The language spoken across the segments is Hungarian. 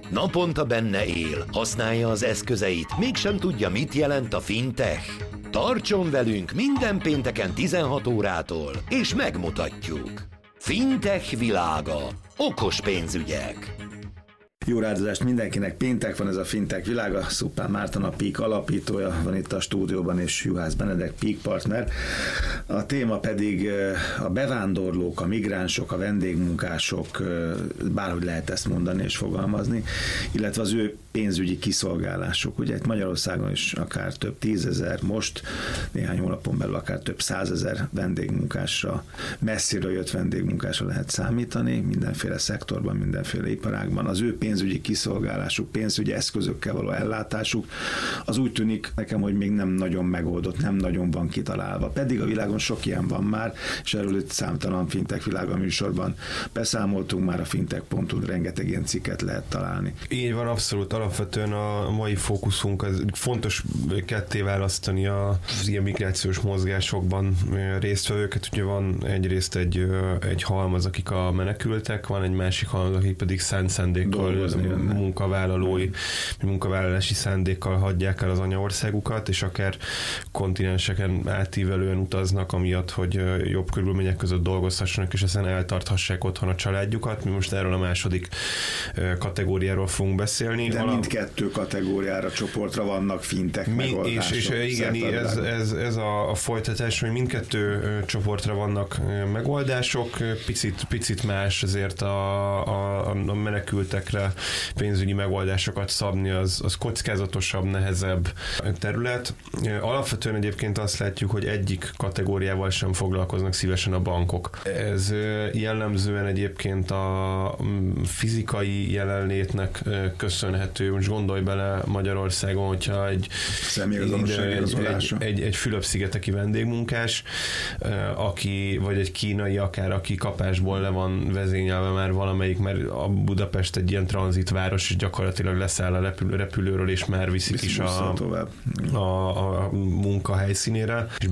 Naponta benne él, használja az eszközeit, mégsem tudja, mit jelent a fintech. Tartson velünk minden pénteken 16 órától, és megmutatjuk. Fintech világa. Okos pénzügyek. Jó rádozást mindenkinek, péntek van, ez a Fintech világa, Szupán Márton, a Peak alapítója van itt a stúdióban, és Juhász Benedek, Peak partner. A téma pedig a bevándorlók, a migránsok, a vendégmunkások, bárhogy lehet ezt mondani és fogalmazni, illetve az ő pénzügyi kiszolgálásuk. Ugye itt Magyarországon is akár több 10 000, most néhány hónapon belül akár több 100 000 vendégmunkásra, messziről jött vendégmunkásra lehet számítani, mindenféle szektorban, mindenféle iparágban. Az ő pénzügyi kiszolgálásuk, pénzügyi eszközökkel való ellátásuk, az úgy tűnik nekem, hogy még nem nagyon megoldott, nem nagyon van kitalálva. Pedig a világon sok ilyen van már, és erről itt számtalan Fintech világa műsorban beszámoltunk, már a fintech.hu rengeteg ilyen cikket lehet találni. Így van, abszolút. Alapvetően a mai fókuszunk az fontos ketté választani az ilyen migrációs mozgásokban résztvevőket. Ugye van egyrészt egy halmaz, akik a menekültek, van egy másik halmaz, akik pedig szánt szándékkal, munkavállalási szándékkal hagyják el az anyaországukat, és akár kontinenseken átívelően utaznak, amiatt, hogy jobb körülmények között dolgozhassanak, és ezen eltarthassák otthon a családjukat. Mi most erről a második kategóriáról fogunk beszélni. De mindkettő kategóriára, csoportra vannak fintech megoldások. És igen, ez a folytatás, hogy mindkettő csoportra vannak megoldások, picit más azért a menekültekre pénzügyi megoldásokat szabni, az kockázatosabb, nehezebb terület. Alapvetően egyébként azt látjuk, hogy egyik kategóriával sem foglalkoznak szívesen a bankok. Ez jellemzően egyébként a fizikai jelenlétnek köszönhető. Most gondolj bele Magyarországon, hogyha egy Fülöp-szigeteki vendégmunkás, vagy egy kínai akár, aki kapásból le van vezényelve már valamelyik, mert a Budapest egy ilyen tranzitváros, és gyakorlatilag leszáll a repülőről, és már viszik is a munka helyszínére, és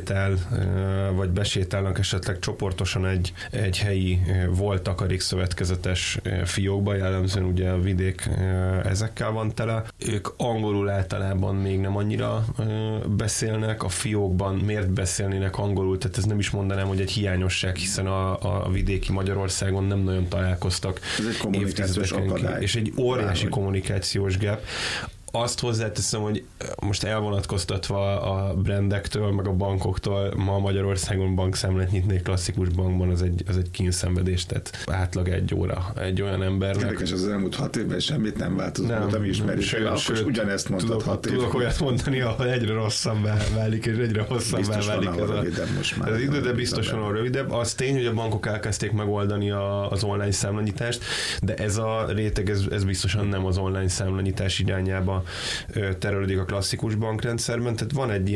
besétálnak esetleg csoportosan egy helyi volt takarékszövetkezetes fiókba, jellemzően ugye a vidék ezekkel van tele. Ők angolul általában még nem annyira beszélnek, a fiókban miért beszélnének angolul, tehát ez nem is mondanám, hogy egy hiányosság, hiszen a vidéki Magyarországon nem nagyon találkoztak. Ez egy kommunikációs akadály. És egy óriási kommunikációs gap. Azt hozzáteszem, hogy most elvonatkoztatva a brandektől, meg a bankoktól, ma Magyarországon bankszámlát nyitni egy klasszikus bankban, az egy kínszenvedés, tehát átlag 1 óra egy olyan embernek. Érdekes, az elmúlt 6 évben semmit nem változott, ami ismerjük, akkor ugyanezt mondtad 6 évben. Tudok olyat mondani, ahol egyre rosszabbá válik, és egyre hosszabbá válik az idő, de biztosan rövidebb. Az tény, hogy a bankok elkezdték megoldani az online számlanyítást, de ez a réteg, ez biztosan nem az online számlanyítás irányába terelődik a klasszikus bankrendszerben, tehát van egy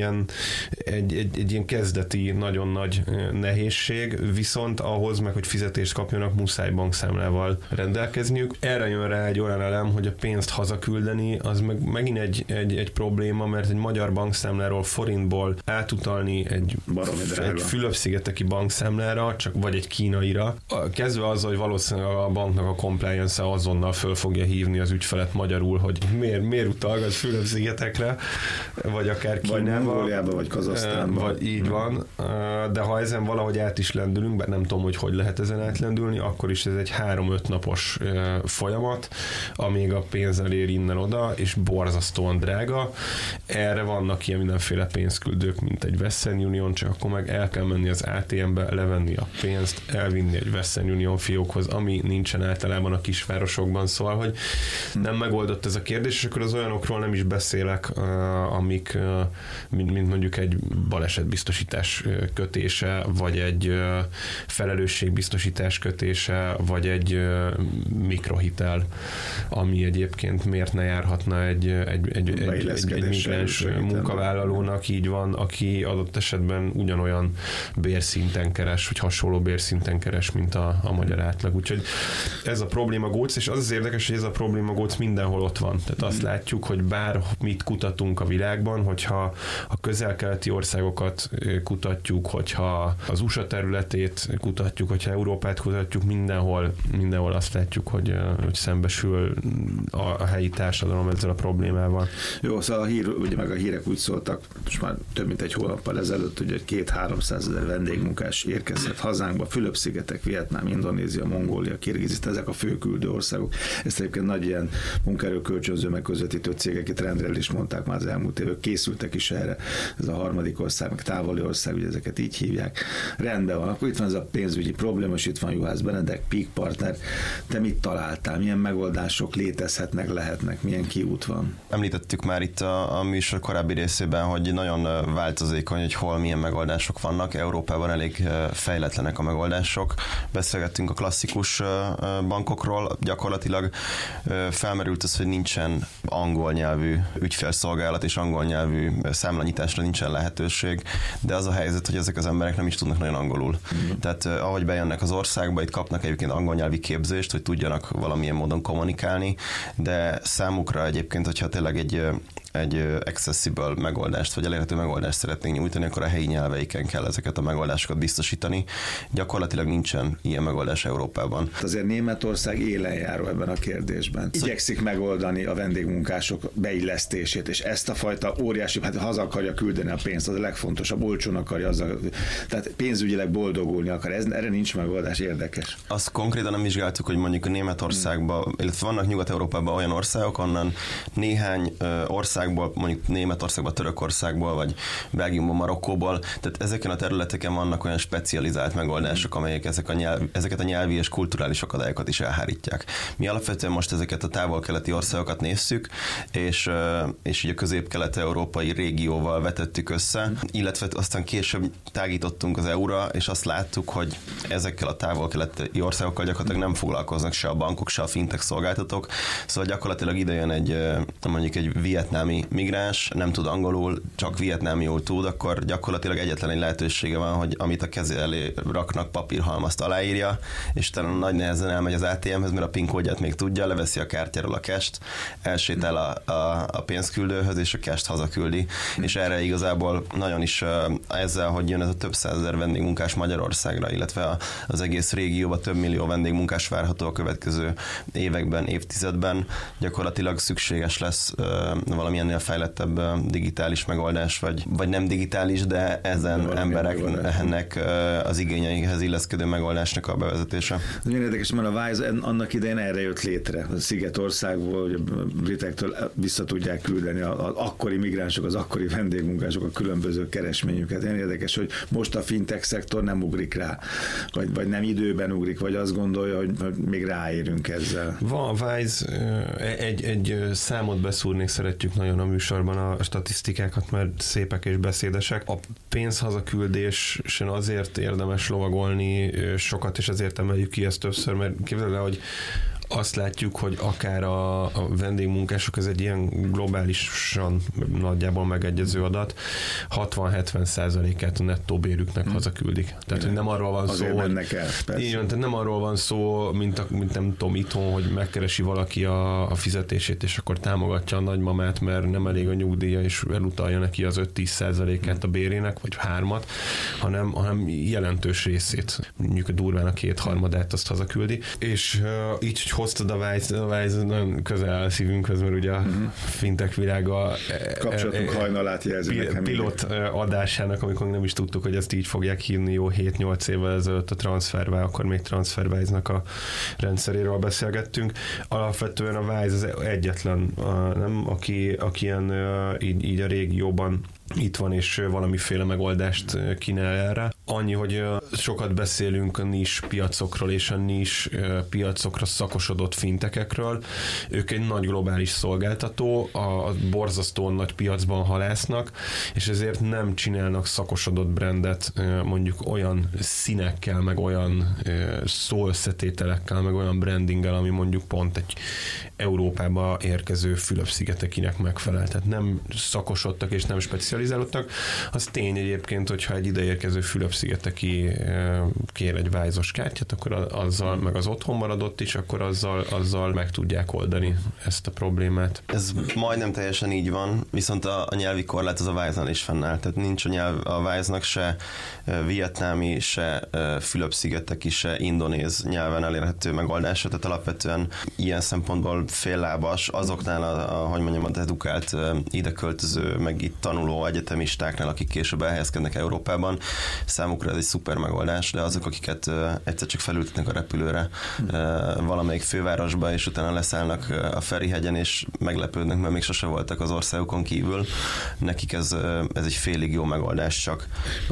ilyen kezdeti nagyon nagy nehézség, viszont ahhoz meg, hogy fizetést kapjanak, muszáj bankszámlával rendelkezniük. Erre jön rá egy olyan elem, hogy a pénzt hazaküldeni, az megint egy probléma, mert egy magyar bankszámláról forintból átutalni egy Fülöp-szigeteki bankszámlára, vagy egy kínaira, kezdve azzal, hogy valószínűleg a banknak a compliance azonnal föl fogja hívni az ügyfelet magyarul, hogy miért utalgatsz Fülöp-szigetekre, vagy akár Kínába. Vagy Mongóliába, vagy Kazahsztánba. Vagy így van, de ha ezen valahogy át is lendülünk, bár nem tudom, hogy lehet ezen átlendülni, akkor is ez egy 3-5 napos folyamat, amíg a pénz elér innen-oda, és borzasztóan drága. Erre vannak ilyen mindenféle pénzküldők, mint egy Western Union, csak akkor meg el kell menni az ATM-be, levenni a pénzt, elvinni egy Western Union fiókhoz, ami nincsen általában a kisvárosokban, szóval, hogy nem megoldott ez a kérdés, és akkor az olyanokról nem is beszélek, amik, mint mondjuk egy balesetbiztosítás kötése, vagy egy felelősségbiztosítás kötése, vagy egy mikrohitel, ami egyébként miért ne járhatna egy migráns munkavállalónak, így van, aki adott esetben ugyanolyan bérszinten keres, vagy hasonló bérszinten keres, mint a magyar átlag. Úgyhogy ez a probléma góc, és az érdekes, hogy ez a probléma góc mindenhol ott van. Tehát azt látjuk, hogy bármit kutatunk a világban, hogyha a közel-keleti országokat kutatjuk, hogyha az USA területét kutatjuk, hogyha Európát kutatjuk, mindenhol azt látjuk, hogy szembesül a helyi társadalom ezzel a problémával. Jó, szóval ugye meg a hírek úgy szóltak, most már több mint egy hónappal ezelőtt, hogy 200-300 ezer vendégmunkás érkezhet hazánkba, Fülöp-szigetek, Vietnám, Indonézia, Mongólia, Kirgizisztán, ezek a fő küldő országok. Ezt egyébként nagy ilyen munkaerő kölcsönző megközvetítő cégek itt rendre is mondták már az elmúlt évek, készültek is erre. Ez a harmadik ország, meg távoli ország, ugye ezeket így hívják. Rendben van, akkor itt van ez a pénzügyi probléma, és itt van Juhász Benedek, Peak Partner. Te mit találtál? Milyen megoldások létezhetnek, lehetnek? Milyen kiút van? Említettük már itt a műsor korábbi részében, hogy nagyon változékony, hogy hol milyen megoldások vannak. Európában elég fejletlenek a megoldások. Beszélgettünk a klasszikus bankokról. Gyakorlatilag felmerült az, hogy nincsen angol nyelvű ügyfélszolgálat és angol nyelvű számlanyításra nincsen lehetőség, de az a helyzet, hogy ezek az emberek nem is tudnak nagyon angolul. Tehát ahogy bejönnek az országba, itt kapnak egyébként angol nyelvi képzést, hogy tudjanak valamilyen módon kommunikálni, de számukra egyébként, hogyha tényleg egy accessible megoldást, vagy elérhető megoldást szeretnénk nyújtani, akkor a helyi nyelveiken kell ezeket a megoldásokat biztosítani. Gyakorlatilag nincsen ilyen megoldás Európában. Azért Németország élenjáró ebben a kérdésben. Igyekszik megoldani a vendégmunkások beillesztését, és ezt a fajta óriási, hát haza akarja küldeni a pénzt, az a legfontosabb, olcsón akarja azzal, tehát pénzügyileg boldogulni akar. Erre nincs megoldás, érdekes. Azt konkrétan nem vizsgáltuk, hogy mondjuk a Németországban, illetve vannak Nyugat-Európában olyan országok, onnan néhány országból, mondjuk Németországban, Törökországból, vagy Belgiumban, Marokkóból, tehát ezeken a területeken vannak olyan specializált megoldások, amelyek ezeket a nyelvi és kulturális akadályokat is elhárítják. Mi alapvetően most ezeket a távol-keleti országokat nézzük, és így a közép-kelet-európai régióval vetettük össze, illetve aztán később tágítottunk az EU-ra, és azt láttuk, hogy ezekkel a távol-keleti országokkal gyakorlatilag nem foglalkoznak se a bankok, se a fintech szolgáltatók, szóval gyakorlatilag ide jön mondjuk egy vietnámi migráns, nem tud angolul, csak vietnámiul tud, akkor gyakorlatilag egyetlen egy lehetősége van, hogy amit a keze elé raknak, papírhalmazt aláírja, és talán nagy nehezen elmegy az ATM-hez, mert a PIN kódját még tudja, leveszi a kártyáról a cash-t, elsétál a pénzküldőhöz, és a cash-t hazaküldi. És erre igazából nagyon is ezzel, hogy jön ez a több százezer vendégmunkás Magyarországra, illetve az egész régióban több millió vendégmunkás várható a következő években, évtizedben, gyakorlatilag szükséges lesz valamilyennél fejlettebb digitális megoldás, vagy nem digitális, de ezen embereknek az igényeihez illeszkedő megoldásnak a bevezetése. Nagyon érdekes, mert a Wise annak idején erre jött létre. A Szigetországból, hogy a britektől vissza tudják küldeni az akkori migránsok, az akkori vendégmunkások a különböző keresményüket. Nagyon érdekes, hogy most a fintech szektor nem ugrik rá, vagy nem időben ugrik, vagy azt gondolja, hogy még ráérünk ezzel. Van Wise, egy számot beszúrni szeretjük nagyon a műsorban, a statisztikákat, mert szépek és beszédesek. A pénzhazaküldésen azért érdemes lovagolni sokat, és ezért emeljük ki ezt többször, mert képzeld el, hogy azt látjuk, hogy akár a vendégmunkások, ez egy ilyen globálisan nagyjából megegyező adat, 60-70%-át a nettó bérüknek hazaküldik. Tehát, hogy nem arról van szó, hogy igen, tehát nem arról van szó, mint nem tudom, itthon, hogy megkeresi valaki a fizetését, és akkor támogatja a nagymamát, mert nem elég a nyugdíja, és elutalja neki az 5-10%-át a bérének, vagy 3-at, hanem jelentős részét, mondjuk a durván a 2/3 azt hazaküldi. És így hoztad a Wise nagyon közel áll szívünkhöz, mert ugye a fintech világa kapcsolatunk hajnalát jelzi pilot adásának, amikor nem is tudtuk, hogy ezt így fogják hívni jó 7-8 évvel ezelőtt a TransferWise, akkor még TransferWise-nak a rendszeréről beszélgettünk. Alapvetően a Wise az egyetlen, nem, aki ilyen így a régióban itt van, és valamiféle megoldást kínál erre. Annyi, hogy sokat beszélünk a nis piacokról és a nis piacokra szakosodott fintekekről. Ők egy nagy globális szolgáltató, a borzasztóan nagy piacban halásznak, és ezért nem csinálnak szakosodott brandet mondjuk olyan színekkel, meg olyan szóösszetételekkel, meg olyan brandinggel, ami mondjuk pont egy Európába érkező Fülöp-szigetekinek megfelel. Tehát nem szakosodtak és nem specializálódtak. Az tény egyébként, hogyha egy ideérkező Fülöp-sziget Fülöp-szigeteki kér egy Wise-os kártyát, akkor azzal, meg az otthon maradott is, akkor azzal meg tudják oldani ezt a problémát. Ez majdnem teljesen így van, viszont a nyelvi korlát az a Wise-nál is fennáll. Tehát nincs a Wise-nak se vietnámi, se Fülöp-szigeteki, se indonéz nyelven elérhető megoldása, tehát alapvetően ilyen szempontból féllábas azoknál hogy mondjam, az edukált ide költöző, meg itt tanuló egyetemistáknál, akik később elhelyezkednek Európában. Számukra ez egy szuper megoldás, de azok, akiket egyszer csak felültetnek a repülőre valamelyik fővárosba, és utána leszállnak a Ferihegyen, és meglepődnek, mert még sose voltak az országokon kívül. Nekik ez egy félig jó megoldás csak.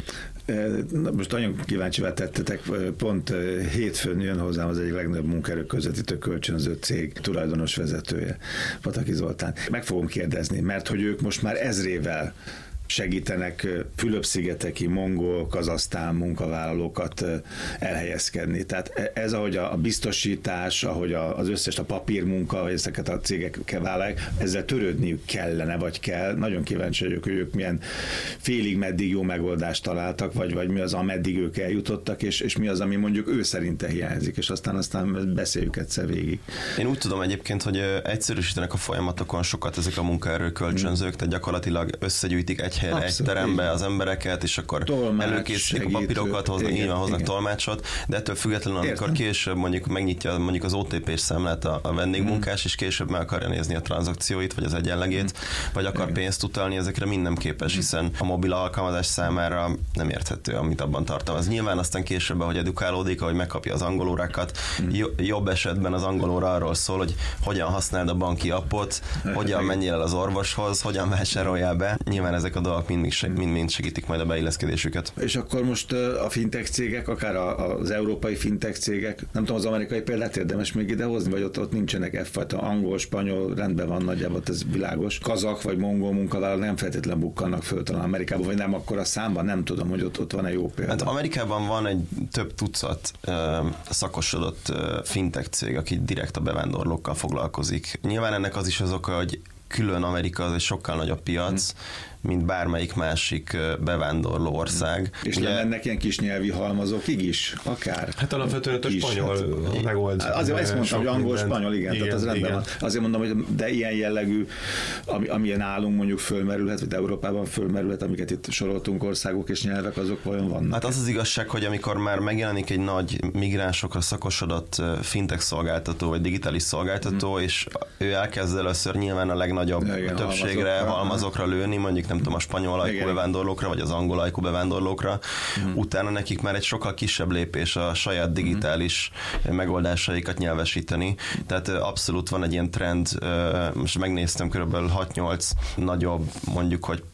Most nagyon kíváncsivé tettetek, pont hétfőn jön hozzám az egyik legnagyobb munkaerő közvetítő kölcsönző cég tulajdonos vezetője, Pataki Zoltán. Meg fogom kérdezni, mert hogy ők most már ezrével segítenek Fülöp-szigeteki, mongol, kazahsztán munkavállalókat elhelyezkedni. Tehát ez, ahogy a biztosítás, ahogy az összes a papírmunka, hogy ezeket a cégekkel vállalják, ezzel törődniük kellene, vagy kell. Nagyon kíváncsi vagyok, hogy ők milyen félig meddig jó megoldást találtak, vagy mi az, ameddig ők eljutottak, és mi az, ami mondjuk ő szerinte hiányzik, és aztán beszéljük egyszer végig. Én úgy tudom egyébként, hogy egyszerűsítenek a folyamatokon sokat ezek a munkaerő kölcsönzők, tehát gyakorlatilag összegyűjtik egy helyre, abszolút, egy terembe az embereket, és akkor előkészítik a papírokat, hoznak tolmácsot, de ettől függetlenül, amikor később mondjuk megnyitja mondjuk az OTP-s számlát a vendégmunkás, és később meg akarja nézni a tranzakcióit, vagy az egyenlegét, vagy akar pénzt utalni, ezekre mind nem képes, hiszen a mobil alkalmazás számára nem érthető, amit abban tartalmaz. Nyilván aztán később, ahogy edukálódik, ahogy megkapja az angolórákat, jobb esetben az angolóra arról szól, hogy hogyan használd a banki appot, hogyan menjél el az orvoshoz, hogyan vásároljál be. Nyilván ezek a dolgok mind segítik majd a beilleszkedésüket. És akkor most a fintech cégek, akár az európai fintech cégek, nem tudom, az amerikai példát érdemes még idehozni, vagy ott nincsenek effajta angol, spanyol, rendben van nagyjából, ez világos. Kazak vagy mongol munkavállalók nem feltétlenül bukkannak föl talán Amerikában, vagy nem akkor a számban, nem tudom, hogy ott van-e jó példa. Hát Amerikában van egy több tucat szakosodott fintech cég, aki direkt a bevándorlókkal foglalkozik. Nyilván ennek az is az oka, hogy külön Amerika az egy sokkal nagyobb piac, mint bármelyik másik bevándorló ország. És lemennek ilyen kis nyelvi halmazokig is, akár? Hát alapvetően a spanyol megold. Azért ezt mondtam, hogy angol, spanyol, igen, tehát az rendben van. Azért mondom, hogy de ilyen jellegű, amilyen nálunk mondjuk fölmerülhet, vagy Európában fölmerülhet, amiket itt soroltunk országok és nyelvek, azok vajon vannak? Hát az igazság, hogy amikor már megjelenik egy nagy migránsokra szakosodott fintech szolgáltató, vagy digitális szolgáltató, és ő elkezd először nyilván a legnagyobb többségre, halmazokra lőni, mondjuk nem tudom, a spanyol ajkú bevándorlókra, vagy az angol ajkú bevándorlókra. Utána nekik már egy sokkal kisebb lépés a saját digitális megoldásaikat nyelvesíteni. Tehát abszolút van egy ilyen trend, most megnéztem körülbelül 6-8 nagyobb, mondjuk, hogy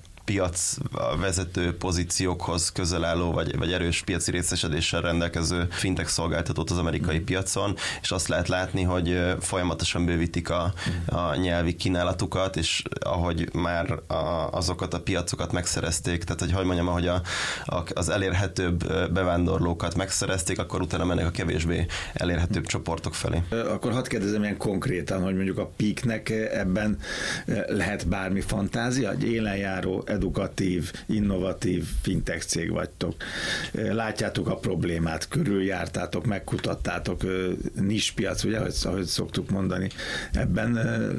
piacvezető pozíciókhoz közel álló, vagy erős piaci részesedéssel rendelkező fintech szolgáltatót az amerikai piacon, és azt lehet látni, hogy folyamatosan bővítik a nyelvi kínálatukat, és ahogy már azokat a piacokat megszerezték, tehát hogy mondjam, ahogy az elérhetőbb bevándorlókat megszerezték, akkor utána mennek a kevésbé elérhetőbb csoportok felé. Akkor hadd kérdezem ilyen konkrétan, hogy mondjuk a Peaknek ebben lehet bármi fantázia, egy élenjáró, edukatív, innovatív fintech cég vagytok. Látjátok a problémát, körüljártátok, megkutattátok, nispiac, ugye, ahogy szoktuk mondani. Ebben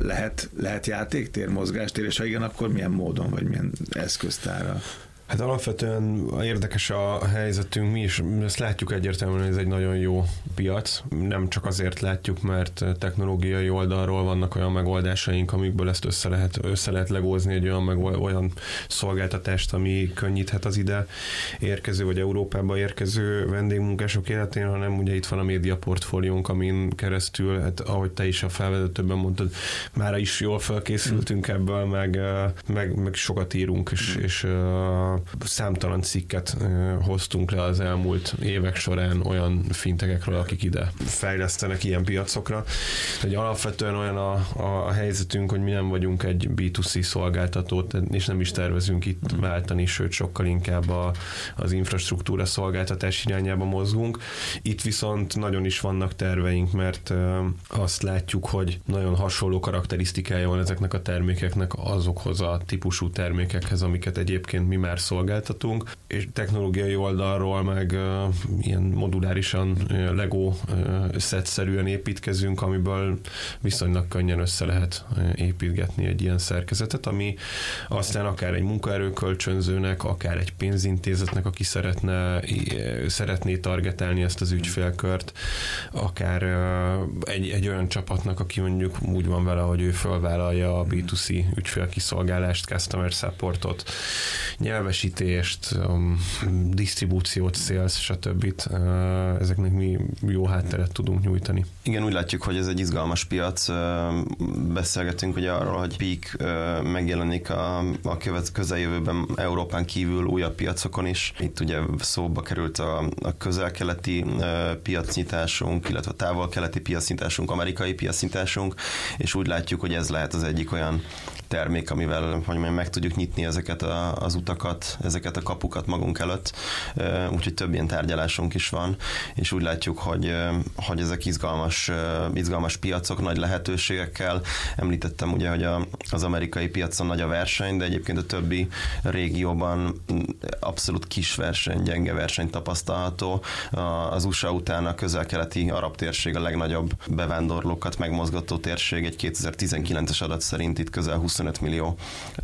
lehet játéktér, mozgástér, és ha igen, akkor milyen módon, vagy milyen eszköztárral? Hát alapvetően érdekes a helyzetünk, mi is ezt látjuk egyértelműen, hogy ez egy nagyon jó piac. Nem csak azért látjuk, mert technológiai oldalról vannak olyan megoldásaink, amikből ezt össze lehet legózni egy olyan szolgáltatást, ami könnyíthet az ide érkező, vagy Európába érkező vendégmunkások életén, hanem ugye itt van a média portfóliónk, amin keresztül, hát ahogy te is a felvezetőben mondtad, mára is jól felkészültünk ebből, meg sokat írunk, és számtalan cikket hoztunk le az elmúlt évek során olyan fintekekről, akik ide fejlesztenek ilyen piacokra. Tehát alapvetően olyan a helyzetünk, hogy mi nem vagyunk egy B2C szolgáltató, és nem is tervezünk itt váltani, sőt sokkal inkább az infrastruktúra szolgáltatás irányába mozgunk. Itt viszont nagyon is vannak terveink, mert azt látjuk, hogy nagyon hasonló karakterisztikája van ezeknek a termékeknek azokhoz a típusú termékekhez, amiket egyébként mi már szolgáltatunk, és technológiai oldalról meg ilyen modulárisan Lego szetszerűen építkezünk, amiből viszonylag könnyen össze lehet építgetni egy ilyen szerkezetet, ami aztán akár egy munkaerőkölcsönzőnek, akár egy pénzintézetnek, aki szeretné targetálni ezt az ügyfélkört, akár egy olyan csapatnak, aki mondjuk úgy van vele, hogy ő fölvállalja a B2C ügyfélkiszolgálást, customer supportot, nyelvesítést, disztribúciót, sales, stb. Ezeknek mi jó hátteret tudunk nyújtani. Igen, úgy látjuk, hogy ez egy izgalmas piac. Beszélgetünk ugye arról, hogy Peak megjelenik a közeljövőben Európán kívül újabb piacokon is. Itt ugye szóba került a közel-keleti piacnyitásunk, illetve a távol-keleti piacnyitásunk, amerikai piacnyitásunk, és úgy látjuk, hogy ez lehet az egyik olyan termék, amivel meg tudjuk nyitni ezeket az utakat, ezeket a kapukat magunk előtt, úgyhogy több ilyen tárgyalásunk is van, és úgy látjuk, hogy ezek izgalmas piacok, nagy lehetőségekkel. Említettem ugye, hogy az amerikai piacon nagy a verseny, de egyébként a többi régióban abszolút kis verseny, gyenge verseny tapasztalható. Az USA után a közel-keleti arab térség a legnagyobb bevándorlókat megmozgató térség, egy 2019-es adat szerint itt közel 25 millió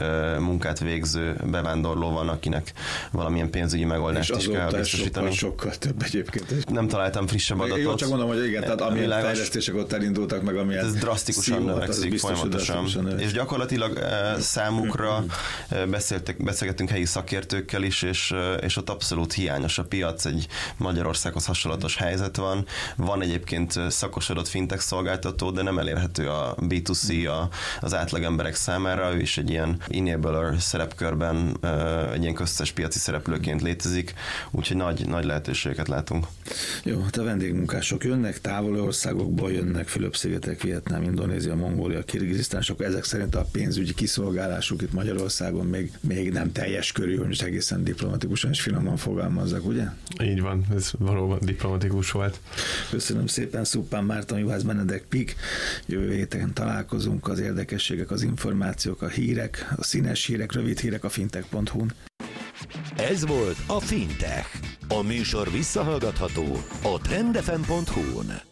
munkát végző bevándorló van, akinek valamilyen pénzügyi megoldást is kell biztosítani. Sokkal több egyébként. Nem találtam frissebb adatot. Jó, csak mondom, hogy igen, tehát amilyen fejlesztések ott elindultak, meg amilyen ez drasztikusan növekszik folyamatosan. És gyakorlatilag számukra beszélgettünk helyi szakértőkkel is, és ott abszolút hiányos a piac, egy Magyarországhoz hasonlatos helyzet van. Van egyébként szakosodott fintech szolgáltató, de nem elérhető a B2C az átlagemberek számára. Ő is egy ilyen enabler szerepkörben, egy ilyen köztes piaci szereplőként létezik, úgyhogy nagy lehetőségeket látunk. Jó, hát a vendégmunkások jönnek, távoli országokból jönnek, Fülöp-szigetek, Vietnám, Indonézia, Mongólia, Kirgizisztán, és akkor ezek szerint a pénzügyi kiszolgálásuk itt Magyarországon még nem teljes körű, hogy most egészen diplomatikusan és finoman fogalmazzak, ugye? Így van, ez valóban diplomatikus volt. Köszönöm szépen, Szuppán Márton, Juhász Benedek, Peak. Jövő héten találkozunk, az érdekességek, az információk, a hírek, a színes hírek, rövid hírek a fintech.hu-n. Ez volt a Fintech. A műsor visszahallgatható a trendfm.hu-n.